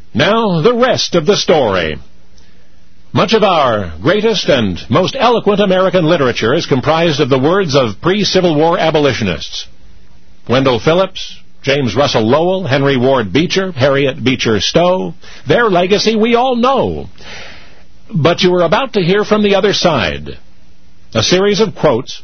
Now, the rest of the story. Much of our greatest and most eloquent American literature is comprised of the words of pre-Civil War abolitionists. Wendell Phillips, James Russell Lowell, Henry Ward Beecher, Harriet Beecher Stowe. Their legacy we all know. But you are about to hear from the other side. A series of quotes.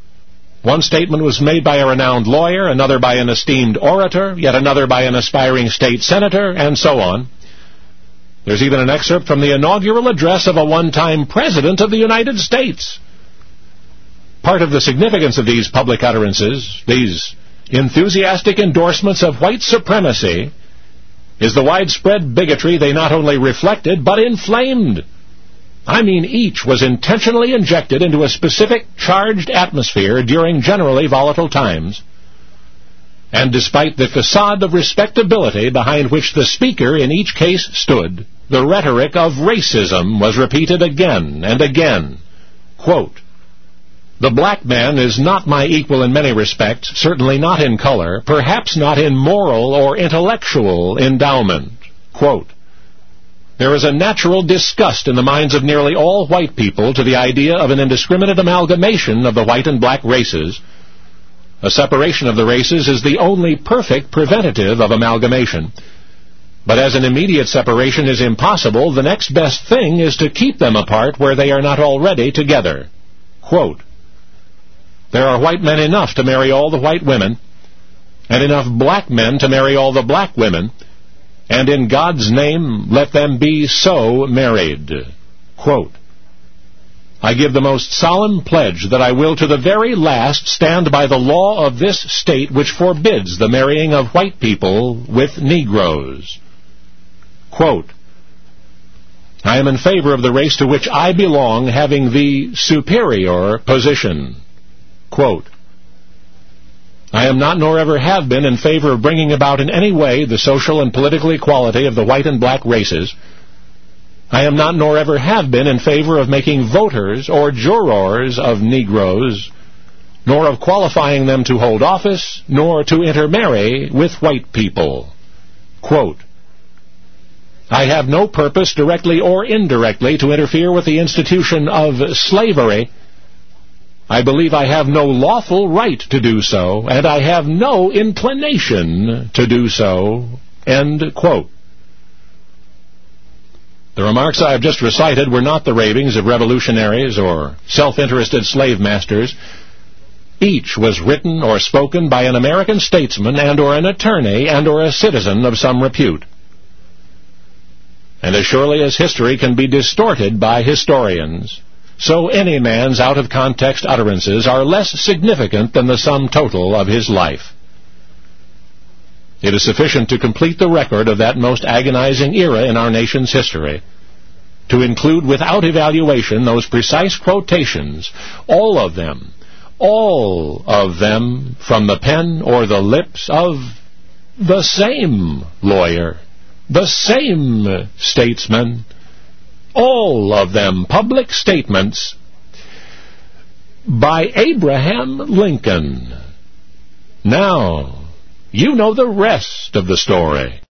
One statement was made by a renowned lawyer, another by an esteemed orator, yet another by an aspiring state senator, and so on. There's even an excerpt from the inaugural address of a one-time president of the United States. Part of the significance of these public utterances, these enthusiastic endorsements of white supremacy, is the widespread bigotry they not only reflected, but inflamed. I mean, each was intentionally injected into a specific charged atmosphere during generally volatile times. And despite the facade of respectability behind which the speaker in each case stood, the rhetoric of racism was repeated again and again. Quote, "The black man is not my equal in many respects, certainly not in color, perhaps not in moral or intellectual endowment." Quote, "There is a natural disgust in the minds of nearly all white people to the idea of an indiscriminate amalgamation of the white and black races. A separation of the races is the only perfect preventative of amalgamation. But as an immediate separation is impossible, the next best thing is to keep them apart where they are not already together." Quote, "There are white men enough to marry all the white women, and enough black men to marry all the black women, and in God's name, let them be so married." Quote, "I give the most solemn pledge that I will to the very last stand by the law of this state which forbids the marrying of white people with Negroes." Quote, "I am in favor of the race to which I belong having the superior position." Quote, "I am not nor ever have been in favor of bringing about in any way the social and political equality of the white and black races. I am not nor ever have been in favor of making voters or jurors of Negroes, nor of qualifying them to hold office, nor to intermarry with white people." Quote, "I have no purpose, directly or indirectly, to interfere with the institution of slavery. I believe I have no lawful right to do so, and I have no inclination to do so." End quote. The remarks I have just recited were not the ravings of revolutionaries or self-interested slave masters. Each was written or spoken by an American statesman and or an attorney and or a citizen of some repute. And as surely as history can be distorted by historians, so any man's out-of-context utterances are less significant than the sum total of his life. It is sufficient to complete the record of that most agonizing era in our nation's history, to include without evaluation those precise quotations, all of them from the pen or the lips of the same lawyer, the same statesman, all of them public statements by Abraham Lincoln. Now, you know the rest of the story.